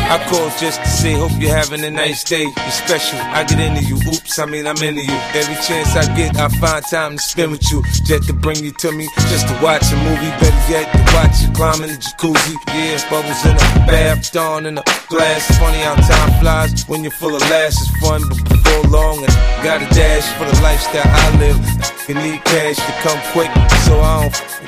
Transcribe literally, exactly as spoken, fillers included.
I called just to say, hope you're having a nice day. You're special, I get into you. Oops, I mean I'm into you. Every chance I get, I find time to spend with you. Jet to bring you to me, just to watch a movie. Better yet, to watch you climb in the jacuzzi. Yeah, bubbles in a bath, dawn in a glass. Funny how time flies when you're full of laughs. It's fun, but before long, and got a dash for the lifestyle I live. You need cash to come quick, so I don't